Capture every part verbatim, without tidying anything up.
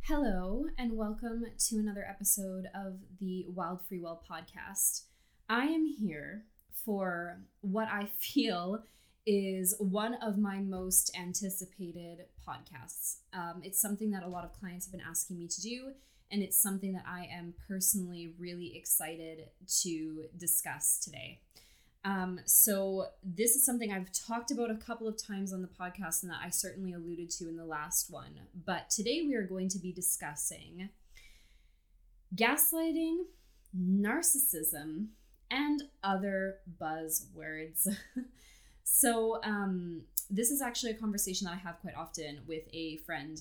Hello, and welcome to another episode of the Wild Free Well podcast. I am here for what I feel is one of my most anticipated podcasts. Um, it's something that a lot of clients have been asking me to do, and it's something that I am personally really excited to discuss today. Um, so this is something I've talked about a couple of times on the podcast and that I certainly alluded to in the last one. But today we are going to be discussing gaslighting, narcissism, and other buzzwords. so um, this is actually a conversation that I have quite often with a friend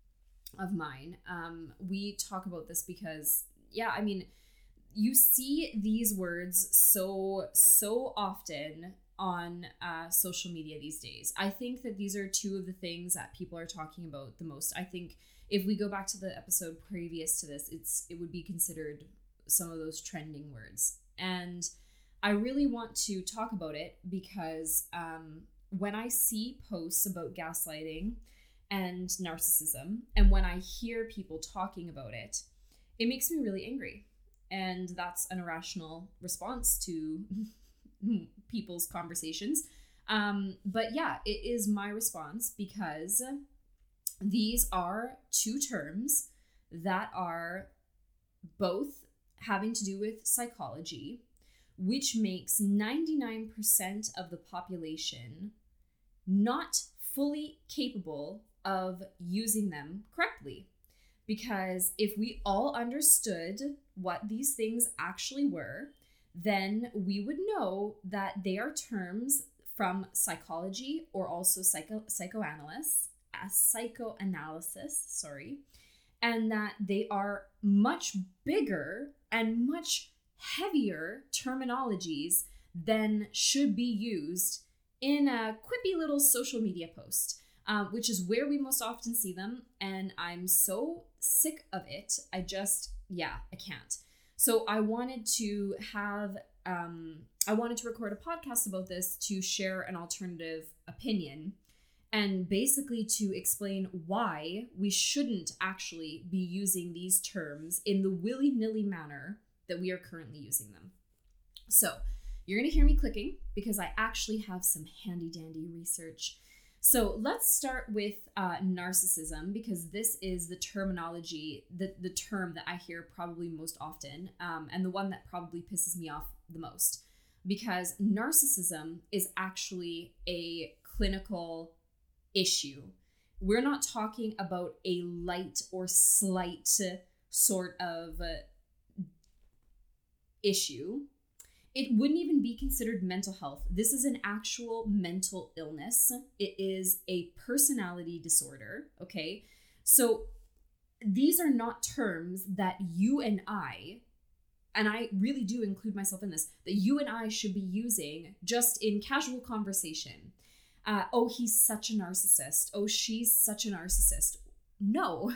of mine. Um, we talk about this because, yeah, I mean, you see these words so, so often on uh, social media these days. I think that these are two of the things that people are talking about the most. I think if we go back to the episode previous to this, it's it would be considered some of those trending words. And I really want to talk about it because um, when I see posts about gaslighting and narcissism, and when I hear people talking about it, it makes me really angry. And that's an irrational response to people's conversations. Um, but yeah, it is my response because these are two terms that are both having to do with psychology, which makes ninety-nine percent of the population not fully capable of using them correctly. Because if we all understood what these things actually were, then we would know that they are terms from psychology or also psycho psychoanalysts, uh, psychoanalysis, sorry, and that they are much bigger and much heavier terminologies than should be used in a quippy little social media post. Um, which is where we most often see them. And I'm so sick of it. I just, yeah, I can't. So I wanted to have, um, I wanted to record a podcast about this to share an alternative opinion and basically to explain why we shouldn't actually be using these terms in the willy-nilly manner that we are currently using them. So you're going to hear me clicking because I actually have some handy-dandy research. So let's start with uh, narcissism, because this is the terminology, the, the term that I hear probably most often, um, and the one that probably pisses me off the most, because narcissism is actually a clinical issue. We're not talking about a light or slight sort of uh, issue. It wouldn't even be considered mental health. This is an actual mental illness. It is a personality disorder, okay? So these are not terms that you and I, and I really do include myself in this, that you and I should be using just in casual conversation. Uh, oh, he's such a narcissist. Oh, she's such a narcissist. No.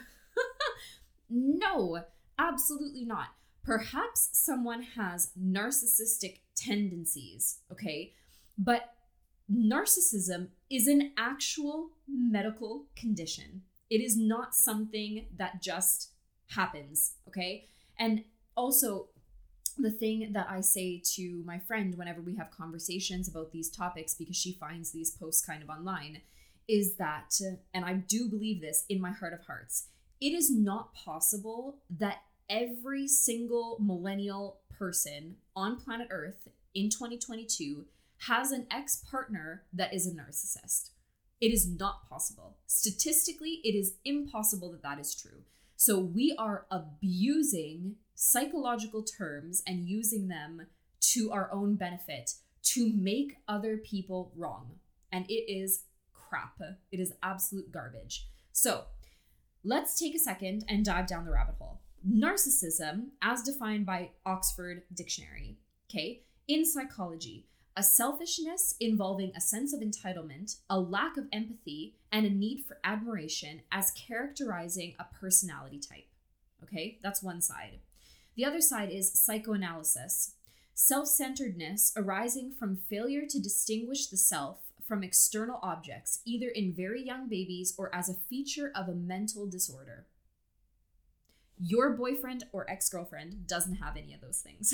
No, absolutely not. Perhaps someone has narcissistic tendencies, okay? But narcissism is an actual medical condition. It is not something that just happens, okay? And also, the thing that I say to my friend whenever we have conversations about these topics, because she finds these posts kind of online, is that, and I do believe this in my heart of hearts, it is not possible that every single millennial person on planet Earth in twenty twenty-two has an ex-partner that is a narcissist. It is not possible. Statistically, it is impossible that that is true. So we are abusing psychological terms and using them to our own benefit to make other people wrong. And it is crap. It is absolute garbage. So let's take a second and dive down the rabbit hole. Narcissism, as defined by Oxford Dictionary, okay, in psychology, a selfishness involving a sense of entitlement, a lack of empathy, and a need for admiration as characterizing a personality type. Okay, that's one side. The other side is psychoanalysis, self-centeredness arising from failure to distinguish the self from external objects, either in very young babies or as a feature of a mental disorder. Your boyfriend or ex-girlfriend doesn't have any of those things.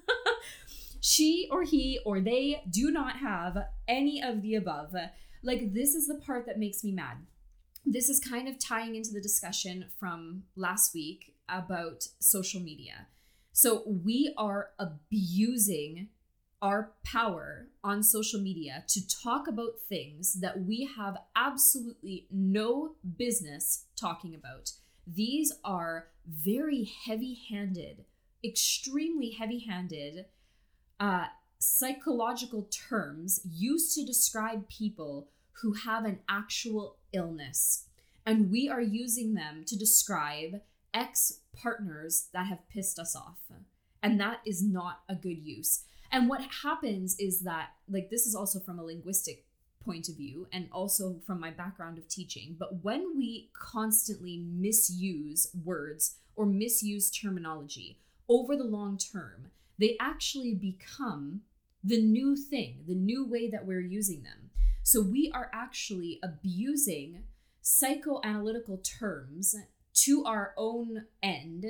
She or he or they do not have any of the above. Like, this is the part that makes me mad. This is kind of tying into the discussion from last week about social media. So we are abusing our power on social media to talk about things that we have absolutely no business talking about. These are very heavy-handed, extremely heavy-handed uh, psychological terms used to describe people who have an actual illness. And we are using them to describe ex-partners that have pissed us off. And that is not a good use. And what happens is that, like, this is also from a linguistic point of view and also from my background of teaching, but when we constantly misuse words or misuse terminology over the long term, they actually become the new thing, the new way that we're using them. So we are actually abusing psychoanalytical terms to our own end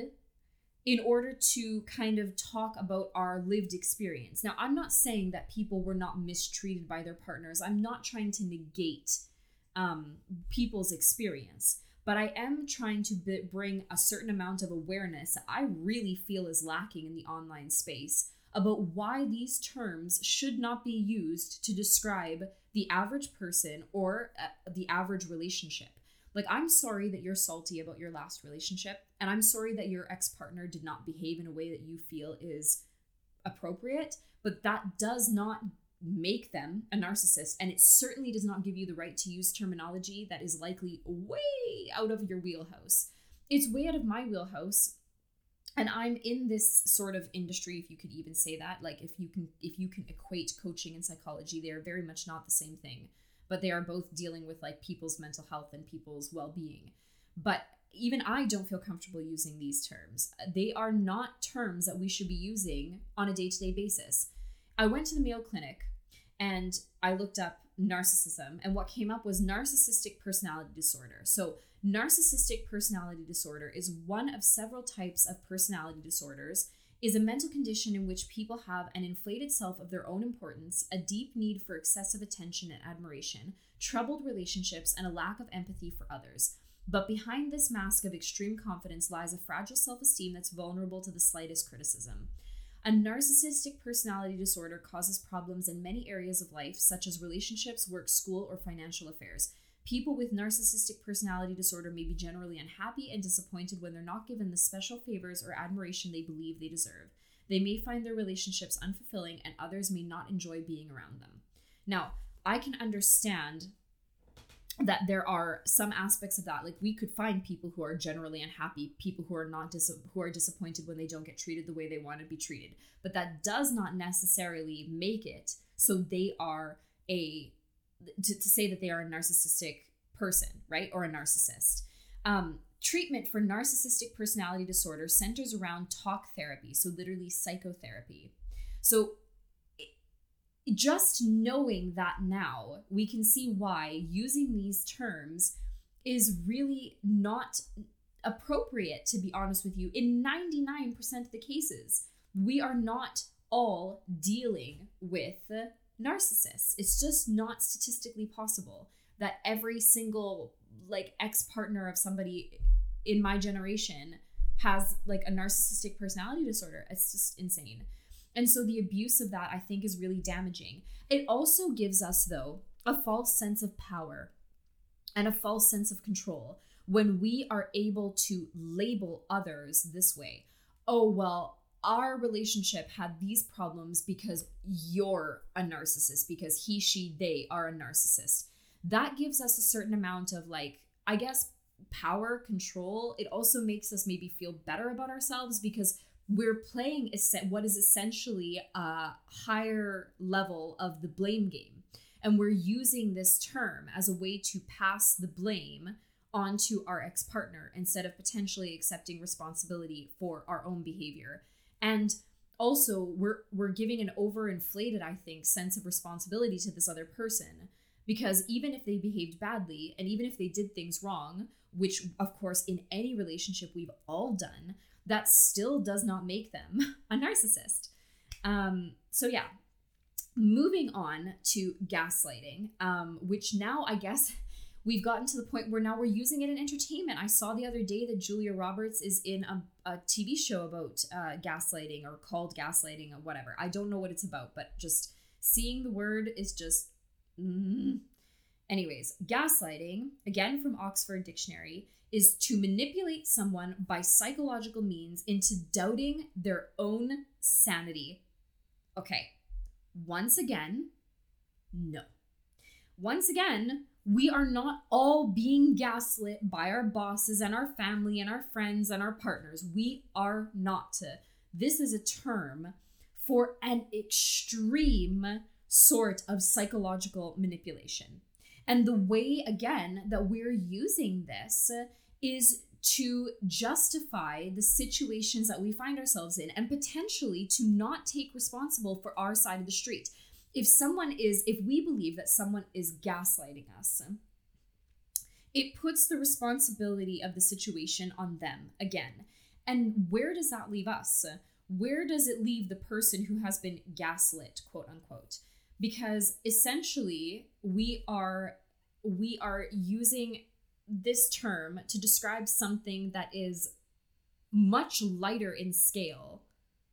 in order to kind of talk about our lived experience. Now, I'm not saying that people were not mistreated by their partners. I'm not trying to negate um, people's experience, but I am trying to b- bring a certain amount of awareness that I really feel is lacking in the online space about why these terms should not be used to describe the average person or uh, the average relationship. Like, I'm sorry that you're salty about your last relationship, and I'm sorry that your ex-partner did not behave in a way that you feel is appropriate, but that does not make them a narcissist, and it certainly does not give you the right to use terminology that is likely way out of your wheelhouse. It's way out of my wheelhouse, and I'm in this sort of industry, if you could even say that. Like, if you can, if you can equate coaching and psychology, they are very much not the same thing. But they are both dealing with like people's mental health and people's well-being. But even I don't feel comfortable using these terms. They are not terms that we should be using on a day-to-day basis. I went to the Mayo Clinic and I looked up narcissism, and what came up was narcissistic personality disorder. So narcissistic personality disorder is one of several types of personality disorders, is a mental condition in which people have an inflated self of their own importance, a deep need for excessive attention and admiration, troubled relationships, and a lack of empathy for others. But behind this mask of extreme confidence lies a fragile self-esteem that's vulnerable to the slightest criticism. A narcissistic personality disorder causes problems in many areas of life, such as relationships, work, school, or financial affairs. People with narcissistic personality disorder may be generally unhappy and disappointed when they're not given the special favors or admiration they believe they deserve. They may find their relationships unfulfilling, and others may not enjoy being around them. Now, I can understand that there are some aspects of that. Like, we could find people who are generally unhappy, people who are not dis- who are disappointed when they don't get treated the way they want to be treated. But that does not necessarily make it so they are a To, to say that they are a narcissistic person, right? Or a narcissist. Um, treatment for narcissistic personality disorder centers around talk therapy, so literally psychotherapy. So it, just knowing that now, we can see why using these terms is really not appropriate, to be honest with you. In ninety-nine percent of the cases, we are not all dealing with narcissists. It's just not statistically possible that every single like ex-partner of somebody in my generation has like a narcissistic personality disorder. It's just insane. And so the abuse of that, I think, is really damaging. It also gives us, though, a false sense of power and a false sense of control when we are able to label others this way. Oh, well, our relationship had these problems because you're a narcissist, because he, she, they are a narcissist. That gives us a certain amount of, like, I guess, power, control. It also makes us maybe feel better about ourselves because we're playing what is essentially a higher level of the blame game. And we're using this term as a way to pass the blame onto our ex-partner instead of potentially accepting responsibility for our own behavior. And also, we're we're giving an overinflated, I think, sense of responsibility to this other person, because even if they behaved badly and even if they did things wrong, which of course in any relationship we've all done, that still does not make them a narcissist. Um, so yeah, moving on to gaslighting, um, which now I guess we've gotten to the point where now we're using it in entertainment. I saw the other day that Julia Roberts is in a, a T V show about uh, gaslighting, or called Gaslighting, or whatever. I don't know what it's about, but just seeing the word is just... Mm. Anyways, gaslighting, again from Oxford Dictionary, is to manipulate someone by psychological means into doubting their own sanity. Okay, once again, no. Once again, we are not all being gaslit by our bosses and our family and our friends and our partners. We are not. This is a term for an extreme sort of psychological manipulation. And the way, again, that we're using this is to justify the situations that we find ourselves in, and potentially to not take responsible for our side of the street. If someone is, if we believe that someone is gaslighting us, it puts the responsibility of the situation on them again. And where does that leave us? Where does it leave the person who has been gaslit, quote unquote? Because essentially we are we are using this term to describe something that is much lighter in scale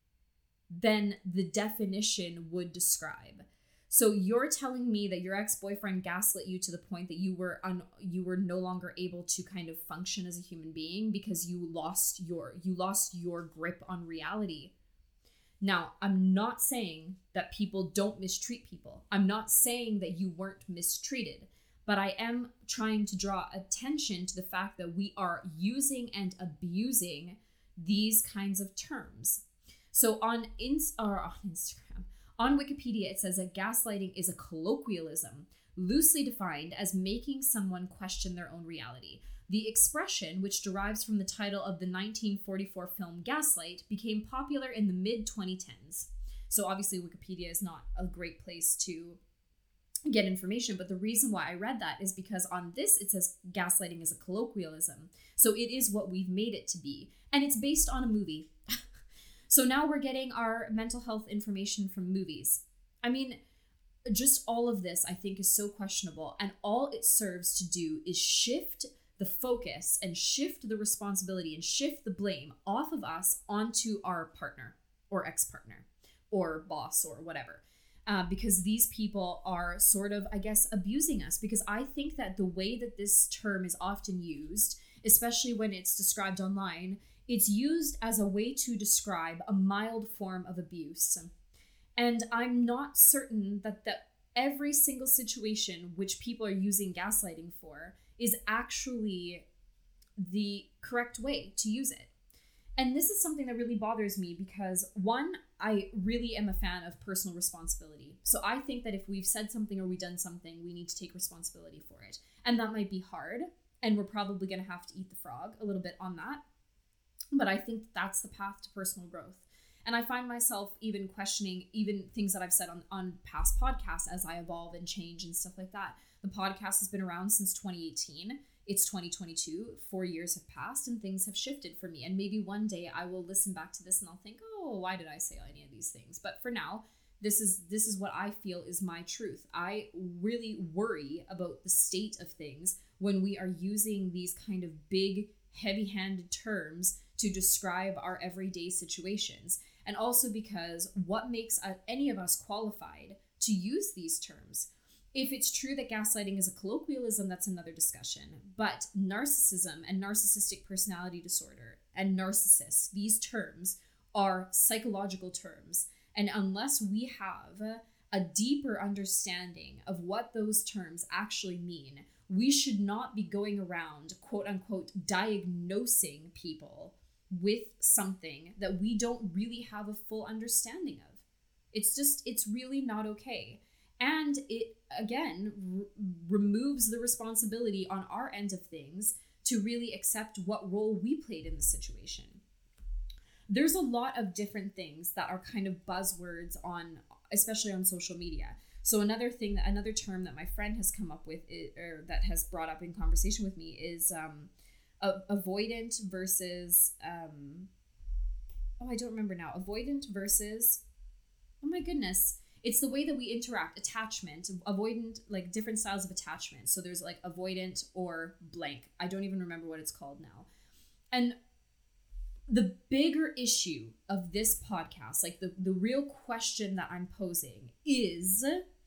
than the definition would describe. So you're telling me that your ex-boyfriend gaslit you to the point that you were un- you were no longer able to kind of function as a human being because you lost your you lost your grip on reality. Now, I'm not saying that people don't mistreat people. I'm not saying that you weren't mistreated, but I am trying to draw attention to the fact that we are using and abusing these kinds of terms. So on, ins- or on Instagram, on Wikipedia, it says that gaslighting is a colloquialism, loosely defined as making someone question their own reality. The expression, which derives from the title of the nineteen forty-four film Gaslight, became popular in the mid twenty tens. So obviously Wikipedia is not a great place to get information, but the reason why I read that is because on this it says gaslighting is a colloquialism. So it is what we've made it to be. And it's based on a movie. So now we're getting our mental health information from movies. I mean, just all of this I think is so questionable, and all it serves to do is shift the focus and shift the responsibility and shift the blame off of us onto our partner or ex-partner or boss or whatever. Uh, because these people are sort of, I guess, abusing us. Because I think that the way that this term is often used, especially when it's described online, it's used as a way to describe a mild form of abuse. And I'm not certain that the, every single situation which people are using gaslighting for is actually the correct way to use it. And this is something that really bothers me because, one, I really am a fan of personal responsibility. So I think that if we've said something or we've done something, we need to take responsibility for it. And that might be hard, and we're probably going to have to eat the frog a little bit on that. But I think that's the path to personal growth. And I find myself even questioning even things that I've said on, on past podcasts as I evolve and change and stuff like that. The podcast has been around since twenty eighteen. It's twenty twenty-two. Four years have passed and things have shifted for me. And maybe one day I will listen back to this and I'll think, oh, why did I say any of these things? But for now, this is this is what I feel is my truth. I really worry about the state of things when we are using these kind of big, heavy-handed terms to describe our everyday situations. And also because what makes any of us qualified to use these terms? If it's true that gaslighting is a colloquialism, that's another discussion. But narcissism and narcissistic personality disorder and narcissists, these terms are psychological terms. And unless we have a deeper understanding of what those terms actually mean, we should not be going around, quote unquote, diagnosing people with something that we don't really have a full understanding of. It's just, it's really not okay. And it, again, r- removes the responsibility on our end of things to really accept what role we played in the situation. There's a lot of different things that are kind of buzzwords on, especially on social media. So another thing, that another term that my friend has come up with, is, or that has brought up in conversation with me is um, a- avoidant versus, um, oh, I don't remember now. Avoidant versus, oh my goodness. It's the way that we interact, attachment, avoidant, like different styles of attachment. So there's like avoidant or blank. I don't even remember what it's called now. And the bigger issue of this podcast, like the, the real question that I'm posing is,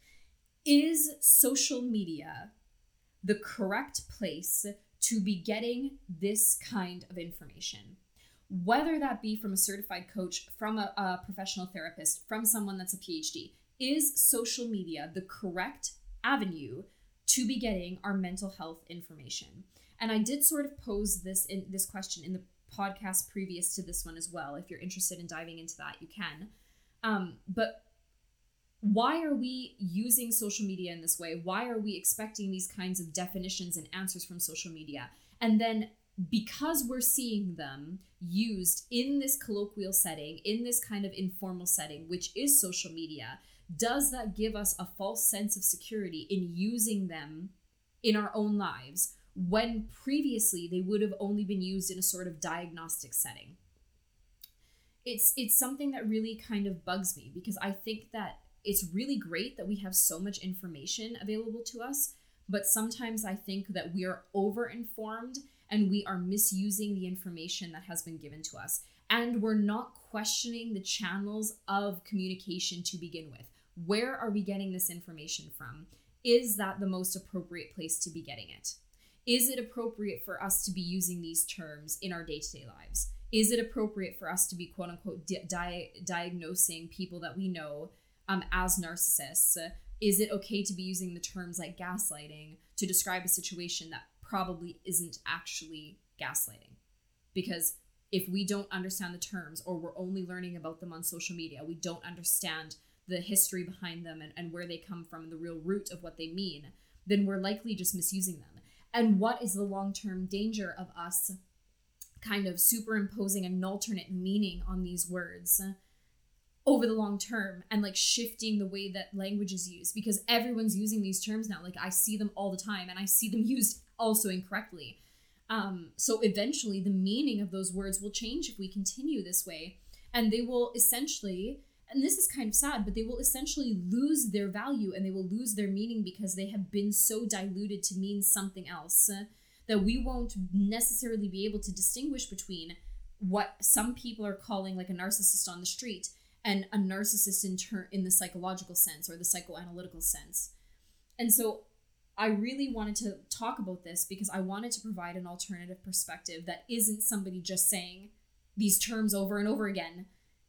is social media the correct place to be getting this kind of information? Whether that be from a certified coach, from a, a professional therapist, from someone that's a P H D, is social media the correct avenue to be getting our mental health information? And I did sort of pose this in this question in the podcast previous to this one as well. If you're interested in diving into that, you can. Um, but why are we using social media in this way? Why are we expecting these kinds of definitions and answers from social media? And then because we're seeing them used in this colloquial setting, in this kind of informal setting, which is social media, does that give us a false sense of security in using them in our own lives when previously they would have only been used in a sort of diagnostic setting? It's it's something that really kind of bugs me, because I think that it's really great that we have so much information available to us, but sometimes I think that we are over-informed and we are misusing the information that has been given to us. And we're not questioning the channels of communication to begin with. Where are we getting this information from? Is that the most appropriate place to be getting it? Is it appropriate for us to be using these terms in our day-to-day lives? Is it appropriate for us to be quote unquote di- di- diagnosing people that we know um, as narcissists? Is it okay to be using the terms like gaslighting to describe a situation that probably isn't actually gaslighting? Because if we don't understand the terms, or we're only learning about them on social media, we don't understand the history behind them and, and where they come from and the real root of what they mean, then we're likely just misusing them. And what is the long-term danger of us kind of superimposing an alternate meaning on these words over the long term and like shifting the way that language is used? Because everyone's using these terms now. Like I see them all the time, and I see them used also incorrectly. Um, so eventually the meaning of those words will change if we continue this way, and they will essentially, and this is kind of sad, but they will essentially lose their value and they will lose their meaning because they have been so diluted to mean something else uh, that we won't necessarily be able to distinguish between what some people are calling like a narcissist on the street and a narcissist in ter- in the psychological sense or the psychoanalytical sense. And so I really wanted to talk about this because I wanted to provide an alternative perspective that isn't somebody just saying these terms over and over again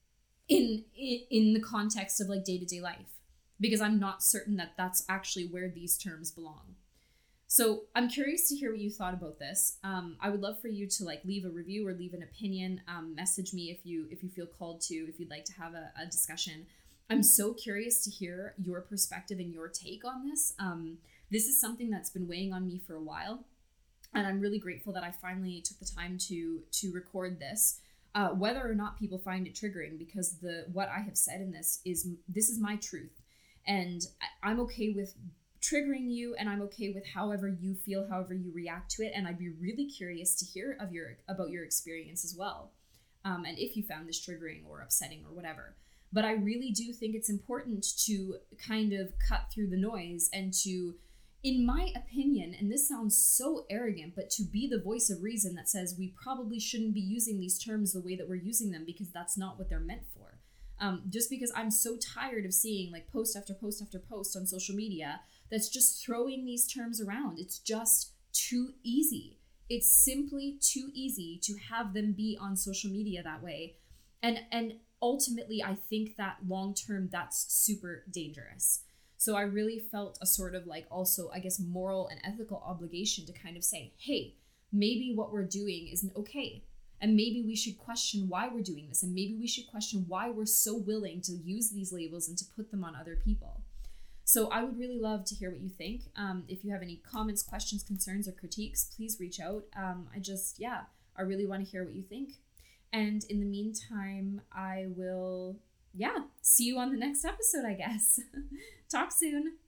in in, in the context of like day-to-day life, because I'm not certain that that's actually where these terms belong. So I'm curious to hear what you thought about this. Um, I would love for you to like leave a review or leave an opinion. Um, message me if you if you feel called to, if you'd like to have a, a discussion. I'm so curious to hear your perspective and your take on this. Um, this is something that's been weighing on me for a while, and I'm really grateful that I finally took the time to to record this. Uh, whether or not people find it triggering, because the what I have said in this is this is my truth, and I'm okay with triggering you, and I'm okay with however you feel, however you react to it, and I'd be really curious to hear of your about your experience as well, um, and if you found this triggering or upsetting or whatever. But I really do think it's important to kind of cut through the noise and to, in my opinion, and this sounds so arrogant, but to be the voice of reason that says we probably shouldn't be using these terms the way that we're using them, because that's not what they're meant for. Um, just because I'm so tired of seeing like post after post after post on social media that's just throwing these terms around. It's just too easy. It's simply too easy to have them be on social media that way. And, and ultimately, I think that long term, that's super dangerous. So I really felt a sort of like also, I guess, moral and ethical obligation to kind of say, hey, maybe what we're doing isn't okay. And maybe we should question why we're doing this. And maybe we should question why we're so willing to use these labels and to put them on other people. So I would really love to hear what you think. Um, if you have any comments, questions, concerns, or critiques, please reach out. Um, I just, yeah, I really want to hear what you think. And in the meantime, I will, yeah, see you on the next episode, I guess. Talk soon.